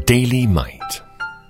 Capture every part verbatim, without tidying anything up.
Daily Might.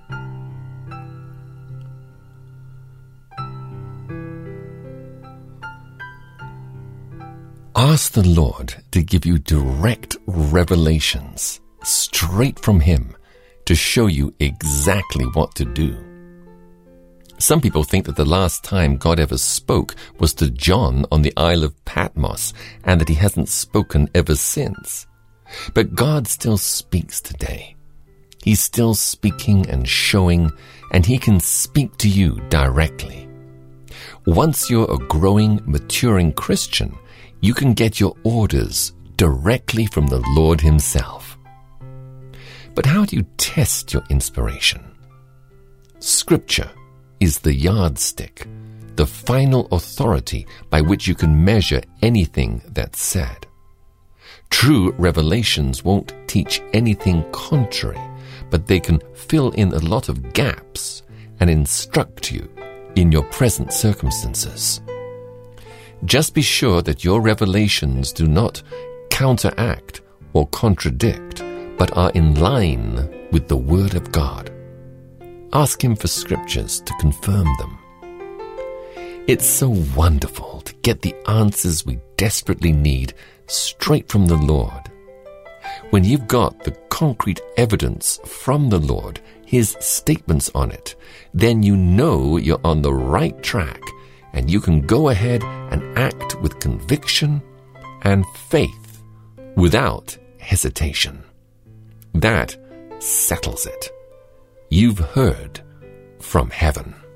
Ask the Lord to give you direct revelations straight from Him to show you exactly what to do. Some people think that the last time God ever spoke was to John on the Isle of Patmos and that He hasn't spoken ever since. But God still speaks today. He's still speaking and showing, and He can speak to you directly. Once you're a growing, maturing Christian, you can get your orders directly from the Lord Himself. But how do you test your inspiration? Scripture is the yardstick, the final authority by which you can measure anything that's said. True revelations won't teach anything contrary, but they can fill in a lot of gaps and instruct you in your present circumstances. Just be sure that your revelations do not counteract or contradict, but are in line with the Word of God. Ask Him for scriptures to confirm them. It's so wonderful to get the answers we desperately need straight from the Lord. When you've got the concrete evidence from the Lord, His statements on it, then you know you're on the right track and you can go ahead and act with conviction and faith without hesitation. That settles it. You've heard from heaven.